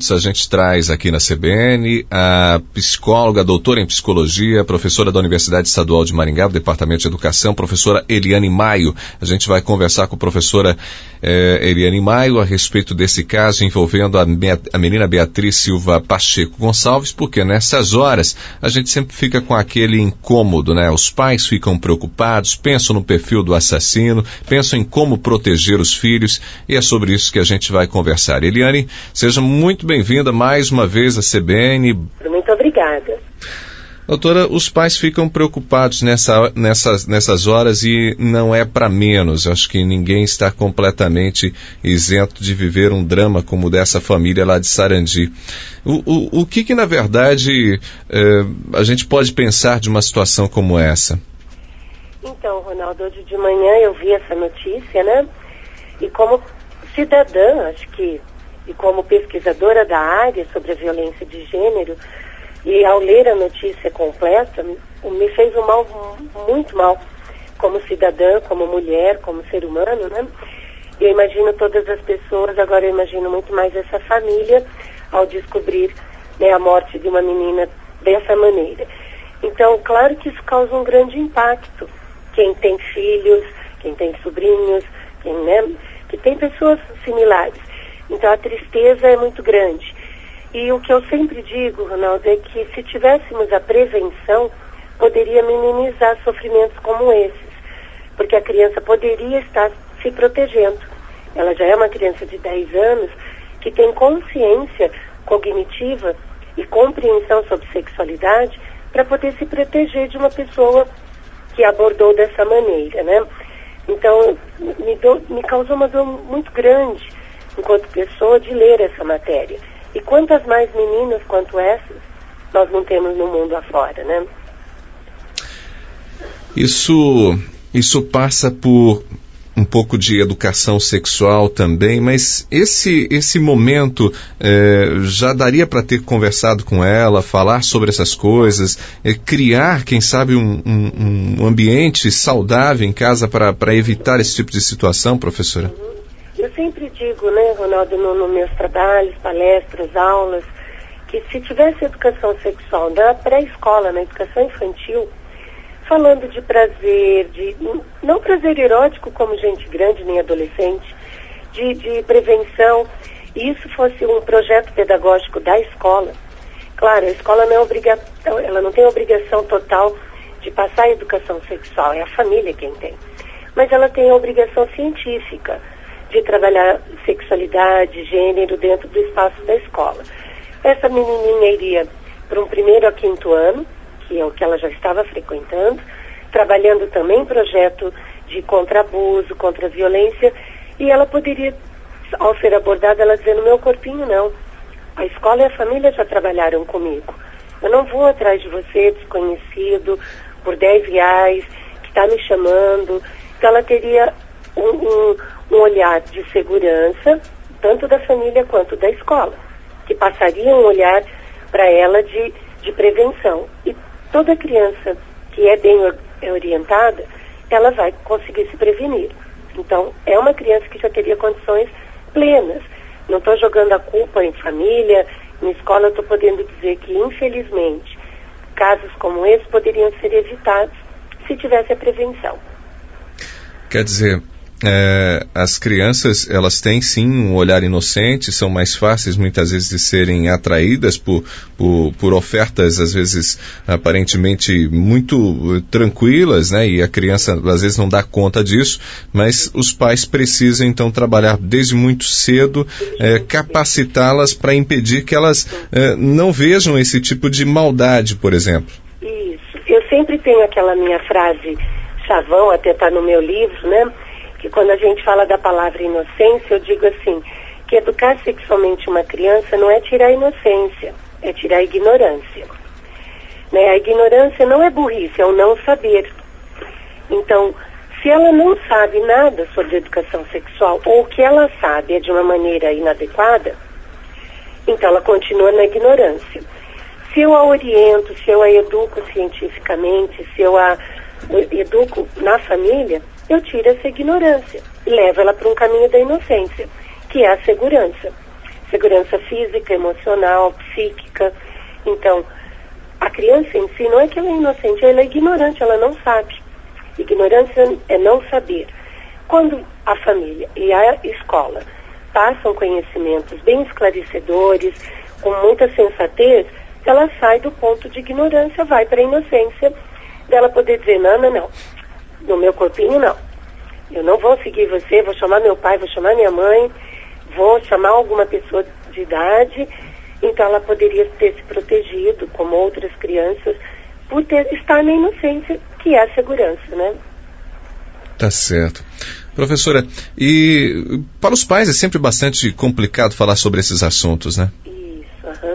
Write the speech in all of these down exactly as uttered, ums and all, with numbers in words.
A gente traz aqui na C B N a psicóloga, doutora em psicologia, professora da Universidade Estadual de Maringá, do Departamento de Educação, professora Eliane Maio. A gente vai conversar com a professora eh, Eliane Maio a respeito desse caso envolvendo a, a menina Beatriz Silva Pacheco Gonçalves, porque nessas horas a gente sempre fica com aquele incômodo, né? Os pais ficam preocupados, pensam no perfil do assassino, pensam em como proteger os filhos, e é sobre isso que a gente vai conversar. Eliane, seja muito bem-vinda mais uma vez à C B N. Muito obrigada. Doutora, os pais ficam preocupados nessa, nessas, nessas horas e não é para menos. Acho que ninguém está completamente isento de viver um drama como o dessa família lá de Sarandi. O, o, o que que, na verdade, eh, a gente pode pensar de uma situação como essa? Então, Ronaldo, hoje de manhã eu vi essa notícia, né? E como cidadã, acho que e como pesquisadora da área sobre a violência de gênero, e ao ler a notícia completa, me fez um mal, muito mal, como cidadã, como mulher, como ser humano, né? Eu imagino todas as pessoas, agora eu imagino muito mais essa família, ao descobrir, né, a morte de uma menina dessa maneira. Então, claro que isso causa um grande impacto. Quem tem filhos, quem tem sobrinhos, quem, né, que tem pessoas similares. Então a tristeza é muito grande. E o que eu sempre digo, Ronaldo, é que se tivéssemos a prevenção, poderia minimizar sofrimentos como esses. Porque a criança poderia estar se protegendo. Ela já é uma criança de dez anos que tem consciência cognitiva e compreensão sobre sexualidade para poder se proteger de uma pessoa que abordou dessa maneira, né? Então, me, deu, me causou uma dor muito grande enquanto pessoa de ler essa matéria. E quantas mais meninas quanto essas nós não temos no mundo afora, né? Isso, isso passa por um pouco de educação sexual também, mas esse, esse momento eh, já daria para ter conversado com ela, falar sobre essas coisas, eh, criar, quem sabe, um, um, um ambiente saudável em casa para evitar esse tipo de situação, professora? Uhum. Eu sempre digo, né, Ronaldo, nos no meus trabalhos, palestras, aulas, que se tivesse educação sexual na pré-escola, na educação infantil, falando de prazer, de não prazer erótico como gente grande nem adolescente, de, de prevenção, e isso fosse um projeto pedagógico da escola. Claro, a escola não é obrigação, ela não tem obrigação total de passar a educação sexual, é a família quem tem. Mas ela tem a obrigação científica de trabalhar sexualidade, gênero dentro do espaço da escola. Essa menininha iria para um primeiro a quinto ano, que é o que ela já estava frequentando, trabalhando também projeto de contra-abuso, contra-violência, e ela poderia, ao ser abordada, ela dizendo, meu corpinho não, a escola e a família já trabalharam comigo, eu não vou atrás de você, desconhecido, por dez reais, que está me chamando. Então ela teria um, um, um olhar de segurança, tanto da família quanto da escola, que passaria um olhar para ela de, de prevenção. E toda criança que é bem orientada, ela vai conseguir se prevenir. Então, é uma criança que já teria condições plenas. Não estou jogando a culpa em família, em escola, estou podendo dizer que, infelizmente, casos como esse poderiam ser evitados se tivesse a prevenção. Quer dizer, É, as crianças, elas têm sim um olhar inocente, são mais fáceis muitas vezes de serem atraídas por, por, por ofertas às vezes aparentemente muito tranquilas, né? E a criança às vezes não dá conta disso, mas os pais precisam então trabalhar desde muito cedo, é, capacitá-las para impedir que elas é, não vejam esse tipo de maldade, por exemplo. Isso, eu sempre tenho aquela minha frase chavão, até está no meu livro, né? Que quando a gente fala da palavra inocência, eu digo assim, que educar sexualmente uma criança não é tirar a inocência, é tirar a ignorância. Né? A ignorância não é burrice, é o não saber. Então, se ela não sabe nada sobre educação sexual, ou o que ela sabe é de uma maneira inadequada, então ela continua na ignorância. Se eu a oriento, se eu a educo cientificamente, se eu a educo na família, eu tiro essa ignorância e levo ela para um caminho da inocência, que é a segurança. segurança física, emocional, psíquica. Então, a criança em si não é que ela é inocente, ela é ignorante, ela não sabe. Ignorância é não saber. Quando a família e a escola passam conhecimentos bem esclarecedores, com muita sensatez, ela sai do ponto de ignorância, vai para a inocência, dela poder dizer, não, não, não, no meu corpinho não. Eu não vou seguir você, vou chamar meu pai, vou chamar minha mãe, vou chamar alguma pessoa de idade. Então ela poderia ter se protegido, como outras crianças, por ter, estar na inocência, que é a segurança, né? Tá certo. Professora, e para os pais é sempre bastante complicado falar sobre esses assuntos, né? Isso, aham.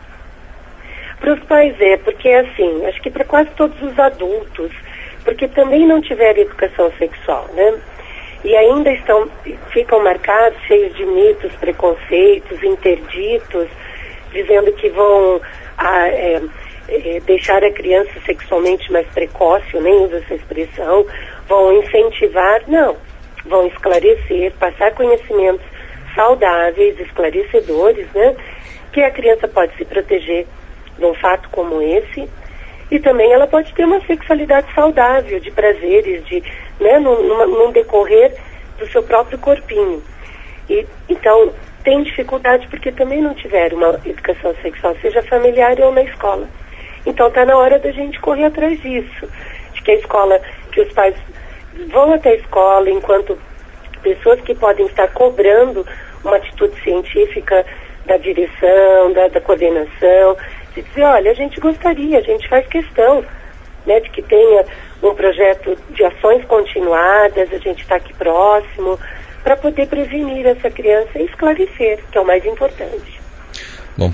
Para os pais é, porque assim, acho que para quase todos os adultos, porque também não tiveram educação sexual, né? E ainda estão, ficam marcados, cheios de mitos, preconceitos, interditos, dizendo que vão a, é, é, deixar a criança sexualmente mais precoce, eu nem uso essa expressão, vão incentivar, não, vão esclarecer, passar conhecimentos saudáveis, esclarecedores, né, que a criança pode se proteger de um fato como esse, e também ela pode ter uma sexualidade saudável, de prazeres, de, né, num, numa, num decorrer do seu próprio corpinho. E, então, tem dificuldade porque também não tiveram uma educação sexual, seja familiar ou na escola. Então está na hora da gente correr atrás disso. De que a escola, que os pais vão até a escola enquanto pessoas que podem estar cobrando uma atitude científica da direção, da, da coordenação, de dizer, olha, a gente gostaria, a gente faz questão, né, de que tenha um projeto de ações continuadas, a gente está aqui próximo, para poder prevenir essa criança e esclarecer, que é o mais importante. Bom,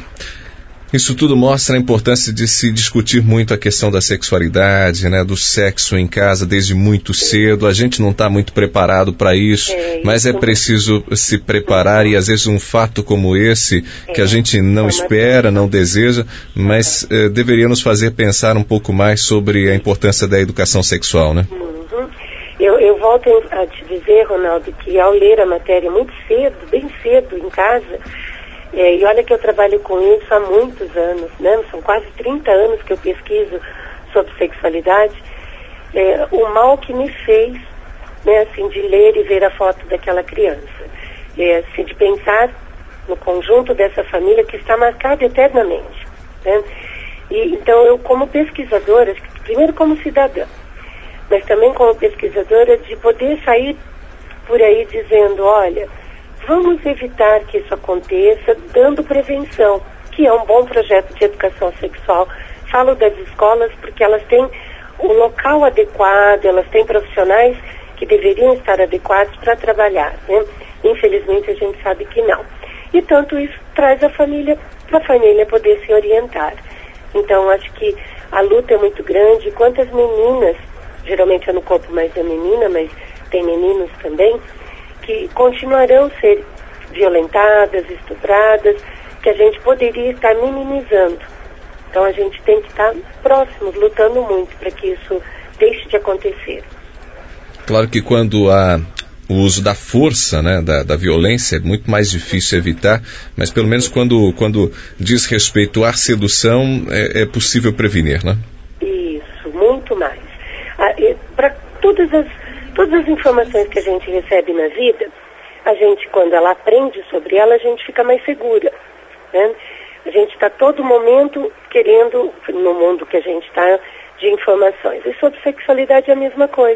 isso tudo mostra a importância de se discutir muito a questão da sexualidade, né, do sexo em casa desde muito cedo. A gente não está muito preparado para isso, é, isso, mas é preciso se preparar e às vezes um fato como esse, é, que a gente não é espera, não deseja, mas é, deveria nos fazer pensar um pouco mais sobre a importância da educação sexual, né? Uhum. Eu, eu volto a te dizer, Ronaldo, que ao ler a matéria muito cedo, bem cedo em casa, é, e olha que eu trabalho com isso há muitos anos, né? São quase trinta anos que eu pesquiso sobre sexualidade, é, o mal que me fez, né, assim, de ler e ver a foto daquela criança, é, assim, de pensar no conjunto dessa família que está marcada eternamente, né? E, então eu, como pesquisadora, primeiro como cidadã, mas também como pesquisadora, de poder sair por aí dizendo, olha, vamos evitar que isso aconteça dando prevenção, que é um bom projeto de educação sexual. Falo das escolas porque elas têm um local adequado, elas têm profissionais que deveriam estar adequados para trabalhar, né? Infelizmente a gente sabe que não. E tanto isso traz a família, para a família poder se orientar. Então acho que a luta é muito grande. Quantas meninas, geralmente é no corpo mais da menina, mas tem meninos também, que continuarão a ser violentadas, estupradas, que a gente poderia estar minimizando. Então a gente tem que estar próximos, lutando muito para que isso deixe de acontecer. Claro que quando há o uso da força, né, da, da violência, é muito mais difícil evitar, mas pelo menos quando, quando diz respeito à sedução, é, é possível prevenir, né? Isso, muito mais. Ah, para todas as Todas as informações que a gente recebe na vida, a gente, quando ela aprende sobre ela, a gente fica mais segura, né? A gente está todo momento querendo, no mundo que a gente está, de informações. E sobre sexualidade é a mesma coisa,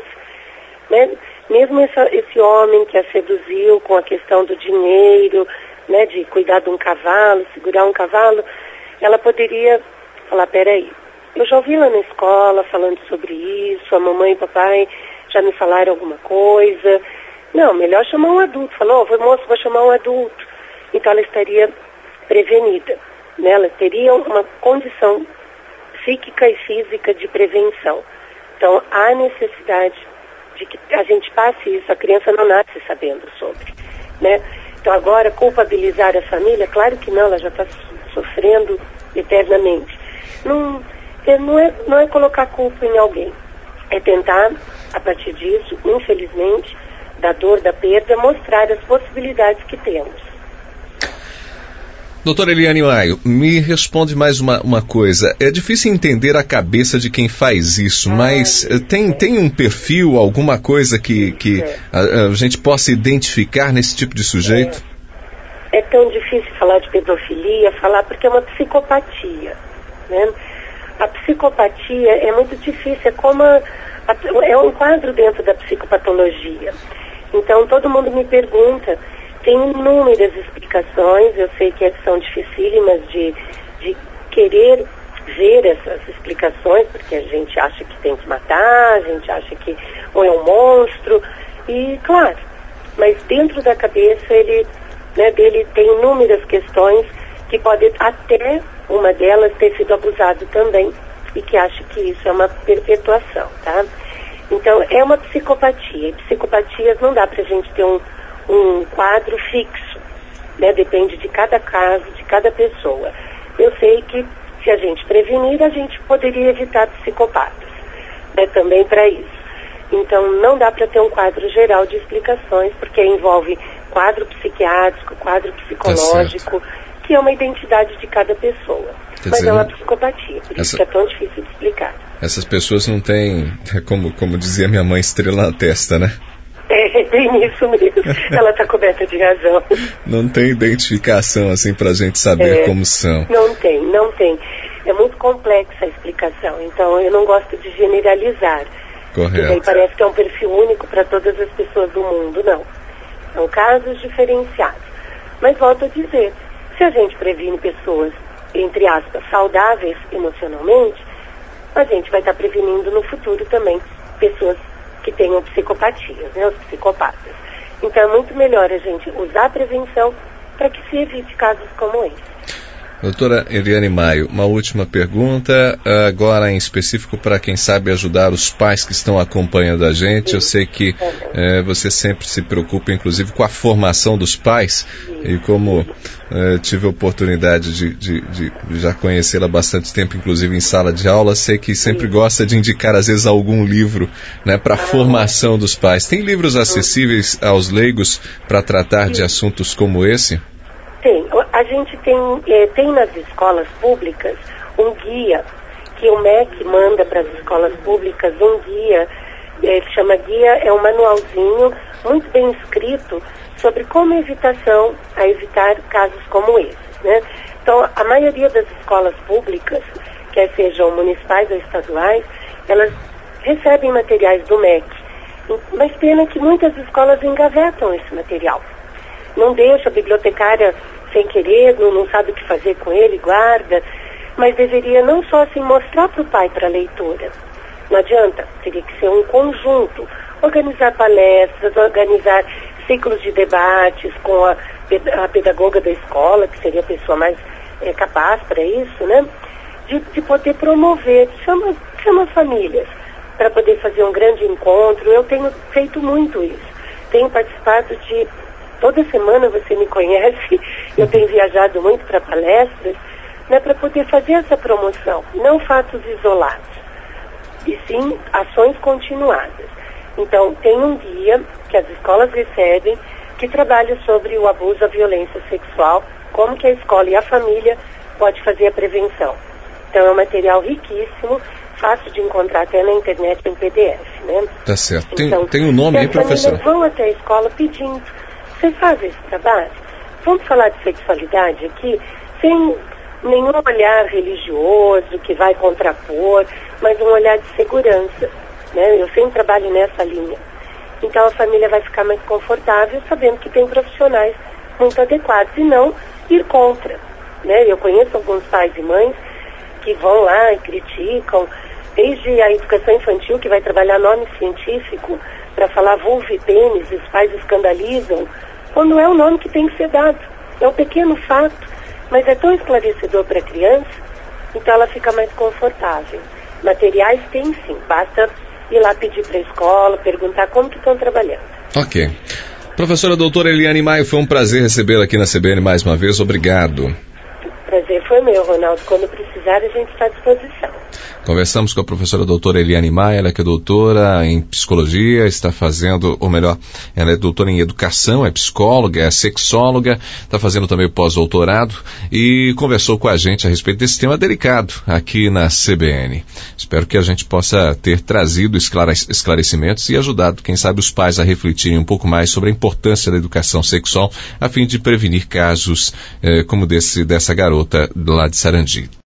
né? Mesmo essa, esse homem que a seduziu com a questão do dinheiro, né, de cuidar de um cavalo, segurar um cavalo, ela poderia falar, peraí, eu já ouvi lá na escola falando sobre isso, a mamãe e o papai já me falaram alguma coisa. Não, melhor chamar um adulto. Falou, oh, moço, vou chamar um adulto. Então ela estaria prevenida, né? Ela teria uma condição psíquica e física de prevenção. Então há necessidade de que a gente passe isso. A criança não nasce sabendo sobre, né? Então agora culpabilizar a família, claro que não, ela já está sofrendo eternamente. Não, não, é, não é colocar culpa em alguém. É tentar, a partir disso, infelizmente, da dor, da perda, mostrar as possibilidades que temos. Doutora Eliane Maio, me responde mais uma, uma coisa. É difícil entender a cabeça de quem faz isso, ah, mas tem, é. tem um perfil, alguma coisa que, que é. a, a gente possa identificar nesse tipo de sujeito? É. é tão difícil falar de pedofilia, falar porque é uma psicopatia, né? A psicopatia é muito difícil, é como a, a, é um quadro dentro da psicopatologia. Então todo mundo me pergunta. Tem inúmeras explicações, eu sei que são dificílimas de, de querer ver essas explicações, porque a gente acha que tem que matar, a gente acha que ou é um monstro, e claro, mas dentro da cabeça ele, né, dele tem inúmeras questões que podem, até uma delas, ter sido abusado também, e que acha que isso é uma perpetuação, tá? Então, é uma psicopatia, e psicopatias não dá pra gente ter um um quadro fixo, né? Depende de cada caso, de cada pessoa. Eu sei que se a gente prevenir, a gente poderia evitar psicopatas, né? Também para isso. Então não dá para ter um quadro geral de explicações, porque envolve quadro psiquiátrico, quadro psicológico, tá, que é uma identidade de cada pessoa. Quer Mas dizer, é uma psicopatia, por essa... isso que é tão difícil de explicar. Essas pessoas não têm, como, como dizia minha mãe, estrela na testa, né? É, bem isso mesmo. Ela está coberta de razão. Não tem identificação, assim, para a gente saber é, como são. Não tem, não tem. É muito complexa a explicação, então eu não gosto de generalizar. Correto. E aí parece que é um perfil único para todas as pessoas do mundo, não. São casos diferenciados. Mas volto a dizer, se a gente previne pessoas, entre aspas, saudáveis emocionalmente, a gente vai estar prevenindo no futuro também pessoas que tenham psicopatias, né, os psicopatas. Então é muito melhor a gente usar a prevenção para que se evite casos como esse. Doutora Eliane Maio, uma última pergunta, agora em específico para quem sabe ajudar os pais que estão acompanhando a gente. Eu sei que é, você sempre se preocupa, inclusive, com a formação dos pais, e como é, tive a oportunidade de, de, de já conhecê-la há bastante tempo, inclusive em sala de aula, sei que sempre gosta de indicar, às vezes, algum livro, né, para a formação dos pais. Tem livros acessíveis aos leigos para tratar de assuntos como esse? Tem. A gente tem, é, tem nas escolas públicas um guia que o M E C manda para as escolas públicas, um guia, é, que chama guia, é um manualzinho muito bem escrito sobre como evitação, a evitar casos como esses, né? Então, a maioria das escolas públicas, quer sejam municipais ou estaduais, elas recebem materiais do M E C, mas pena que muitas escolas engavetam esse material. Não deixa, a bibliotecária sem querer, não, não sabe o que fazer com ele, guarda, mas deveria não só assim mostrar para o pai, para a leitora. Não adianta, teria que ser um conjunto, organizar palestras, organizar ciclos de debates com a, a pedagoga da escola, que seria a pessoa mais é, capaz para isso, né? De, de poder promover, chama, chama famílias para poder fazer um grande encontro. Eu tenho feito muito isso, tenho participado de... Toda semana você me conhece, eu tenho viajado muito para palestras, né, para poder fazer essa promoção, não fatos isolados, e sim ações continuadas. Então, tem um guia que as escolas recebem, que trabalha sobre o abuso, a violência sexual, como que a escola e a família pode fazer a prevenção. Então, é um material riquíssimo, fácil de encontrar até na internet em P D F, né? Tá certo. Tem, então, tem um nome aí, professor? As famílias vão até a escola pedindo. Vocês fazem esse trabalho? Vamos falar de sexualidade aqui, sem nenhum olhar religioso que vai contrapor, mas um olhar de segurança, né? Eu sempre trabalho nessa linha. Então a família vai ficar mais confortável sabendo que tem profissionais muito adequados e não ir contra, né? Eu conheço alguns pais e mães que vão lá e criticam, desde a educação infantil, que vai trabalhar nome científico para falar vulva e pênis, os pais escandalizam, quando é o nome que tem que ser dado. É um pequeno fato, mas é tão esclarecedor para a criança, então ela fica mais confortável. Materiais tem sim, basta ir lá pedir para a escola, perguntar como que estão trabalhando. Ok. Professora doutora Eliane Maio, foi um prazer recebê-la aqui na C B N mais uma vez, obrigado. Prazer foi meu, Ronaldo. Quando precisar, a gente está à disposição. Conversamos com a professora doutora Eliane Maia, ela que é doutora em psicologia, está fazendo, ou melhor, ela é doutora em educação, é psicóloga, é sexóloga, está fazendo também o pós-doutorado e conversou com a gente a respeito desse tema delicado aqui na C B N. Espero que a gente possa ter trazido esclarecimentos e ajudado, quem sabe, os pais a refletirem um pouco mais sobre a importância da educação sexual a fim de prevenir casos eh, como desse dessa garota lá de Sarandi.